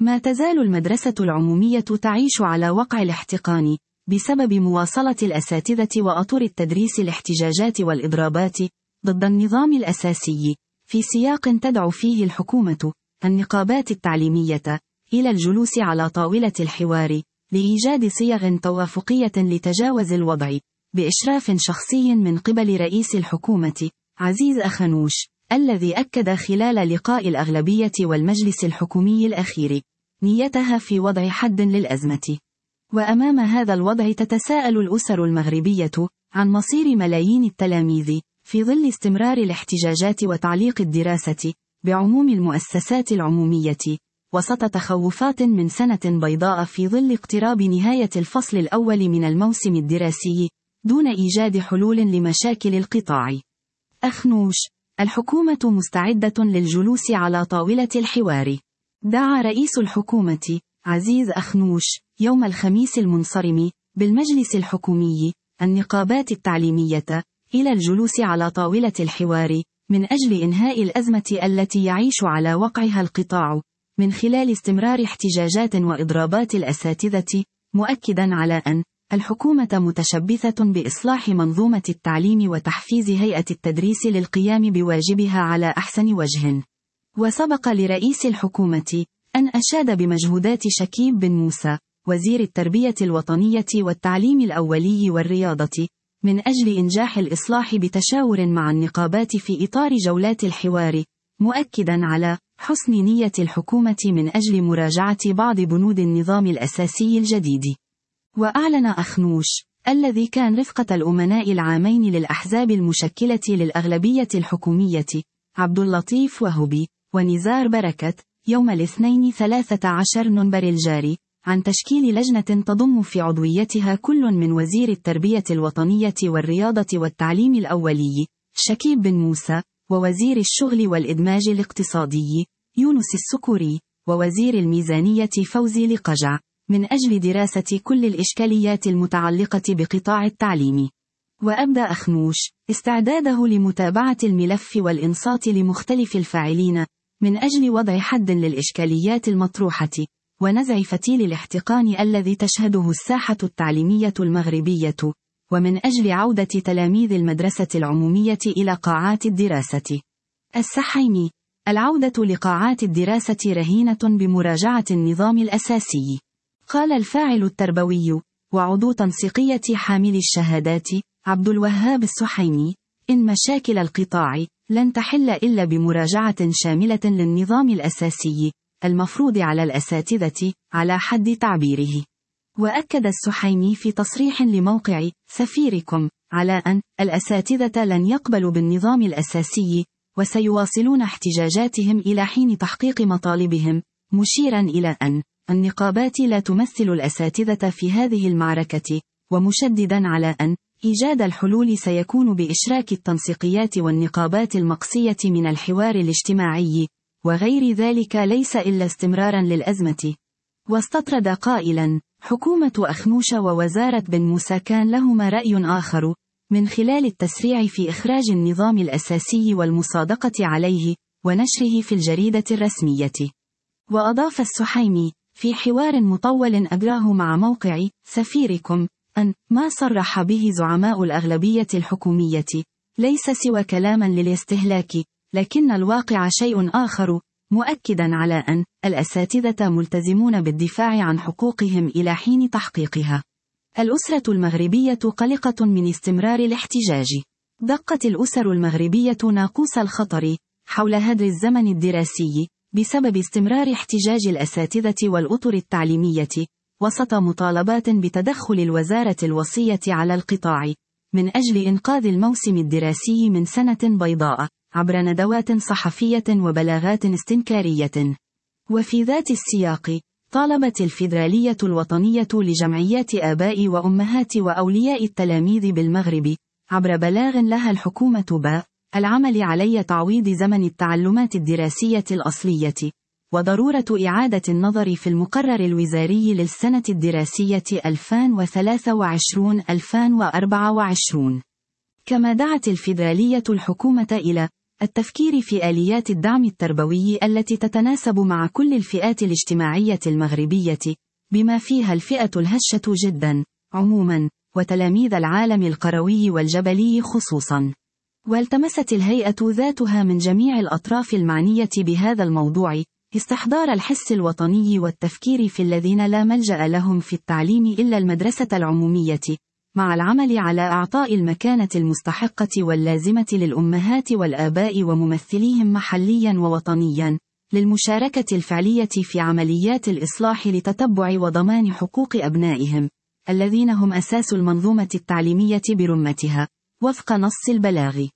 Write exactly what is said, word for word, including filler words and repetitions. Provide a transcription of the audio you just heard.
ما تزال المدرسة العمومية تعيش على وقع الاحتقان، بسبب مواصلة الأساتذة وأطر التدريس الاحتجاجات والإضرابات ضد النظام الأساسي، في سياق تدعو فيه الحكومة النقابات التعليمية إلى الجلوس على طاولة الحوار لإيجاد صيغ توافقية لتجاوز الوضع، بإشراف شخصي من قبل رئيس الحكومة عزيز أخنوش، الذي أكد خلال لقاء الأغلبية والمجلس الحكومي الأخير نيتها في وضع حد للأزمة. وأمام هذا الوضع تتساءل الأسر المغربية عن مصير ملايين التلاميذ في ظل استمرار الاحتجاجات وتعليق الدراسة بعموم المؤسسات العمومية، وسط تخوفات من سنة بيضاء في ظل اقتراب نهاية الفصل الأول من الموسم الدراسي، دون إيجاد حلول لمشاكل القطاع. أخنوش: الحكومة مستعدة للجلوس على طاولة الحوار. دعا رئيس الحكومة عزيز أخنوش يوم الخميس المنصرم بالمجلس الحكومي النقابات التعليمية إلى الجلوس على طاولة الحوار من أجل إنهاء الأزمة التي يعيش على وقعها القطاع، من خلال استمرار احتجاجات وإضرابات الأساتذة، مؤكدا على أن الحكومة متشبثة بإصلاح منظومة التعليم وتحفيز هيئة التدريس للقيام بواجبها على أحسن وجه. وسبق لرئيس الحكومة أن أشاد بمجهودات شكيب بن موسى وزير التربية الوطنية والتعليم الأولي والرياضة من أجل إنجاح الإصلاح بتشاور مع النقابات في إطار جولات الحوار، مؤكدا على حسن نية الحكومة من أجل مراجعة بعض بنود النظام الأساسي الجديد. وأعلن أخنوش، الذي كان رفقة الأمناء العامين للأحزاب المشكلة للأغلبية الحكومية عبد اللطيف وهبي ونزار بركت، يوم الاثنين ثلاثة عشر نوفمبر الجاري، عن تشكيل لجنة تضم في عضويتها كل من وزير التربية الوطنية والرياضة والتعليم الأولي شكيب بن موسى، ووزير الشغل والإدماج الاقتصادي يونس السكوري، ووزير الميزانية فوزي لقجع، من أجل دراسة كل الإشكاليات المتعلقة بقطاع التعليم. وأبدى أخنوش استعداده لمتابعة الملف والإنصات لمختلف الفاعلين من أجل وضع حد للإشكاليات المطروحة، ونزع فتيل الاحتقان الذي تشهده الساحة التعليمية المغربية، ومن أجل عودة تلاميذ المدرسة العمومية إلى قاعات الدراسة. السحيمي: العودة لقاعات الدراسة رهينة بمراجعة النظام الأساسي. قال الفاعل التربوي وعضو تنسيقية حامل الشهادات عبد الوهاب السحيمي إن مشاكل القطاع لن تحل إلا بمراجعة شاملة للنظام الأساسي المفروض على الأساتذة على حد تعبيره. وأكد السحيمي في تصريح لموقع سفيركم على أن الأساتذة لن يقبلوا بالنظام الأساسي وسيواصلون احتجاجاتهم إلى حين تحقيق مطالبهم، مشيرا إلى أن النقابات لا تمثل الأساتذة في هذه المعركة، ومشددا على أن إيجاد الحلول سيكون بإشراك التنسيقيات والنقابات المقصية من الحوار الاجتماعي، وغير ذلك ليس إلا استمرارا للأزمة. واستطرد قائلا: حكومة أخنوش ووزارة بن موسى كان لهما رأي آخر، من خلال التسريع في إخراج النظام الأساسي والمصادقة عليه ونشره في الجريدة الرسمية. وأضاف السحيمي في حوار مطول أجراه مع موقع سفيركم أن ما صرح به زعماء الأغلبية الحكومية ليس سوى كلاما للاستهلاك، لكن الواقع شيء آخر، مؤكدا على أن الأساتذة ملتزمون بالدفاع عن حقوقهم إلى حين تحقيقها. الأسرة المغربية قلقة من استمرار الاحتجاج. دقت الأسر المغربية ناقوس الخطر حول هدر الزمن الدراسي بسبب استمرار احتجاج الأساتذة والأطر التعليمية، وسط مطالبات بتدخل الوزارة الوصية على القطاع من أجل إنقاذ الموسم الدراسي من سنة بيضاء عبر ندوات صحفية وبلاغات استنكارية. وفي ذات السياق طالبت الفيدرالية الوطنية لجمعيات آباء وأمهات وأولياء التلاميذ بالمغرب عبر بلاغ لها الحكومة باء العمل على تعويض زمن التعلمات الدراسية الأصلية، وضرورة إعادة النظر في المقرر الوزاري للسنة الدراسية ألفين وثلاثة وعشرين ألفين وأربعة وعشرين. كما دعت الفيدرالية الحكومة إلى التفكير في آليات الدعم التربوي التي تتناسب مع كل الفئات الاجتماعية المغربية، بما فيها الفئة الهشة جدا عموما، وتلاميذ العالم القروي والجبلي خصوصا. والتمست الهيئة ذاتها من جميع الأطراف المعنية بهذا الموضوع استحضار الحس الوطني والتفكير في الذين لا ملجأ لهم في التعليم إلا المدرسة العمومية، مع العمل على إعطاء المكانة المستحقة واللازمة للأمهات والآباء وممثليهم محليا ووطنيا، للمشاركة الفعلية في عمليات الإصلاح لتتبع وضمان حقوق أبنائهم، الذين هم أساس المنظومة التعليمية برمتها، وفق نص البلاغ.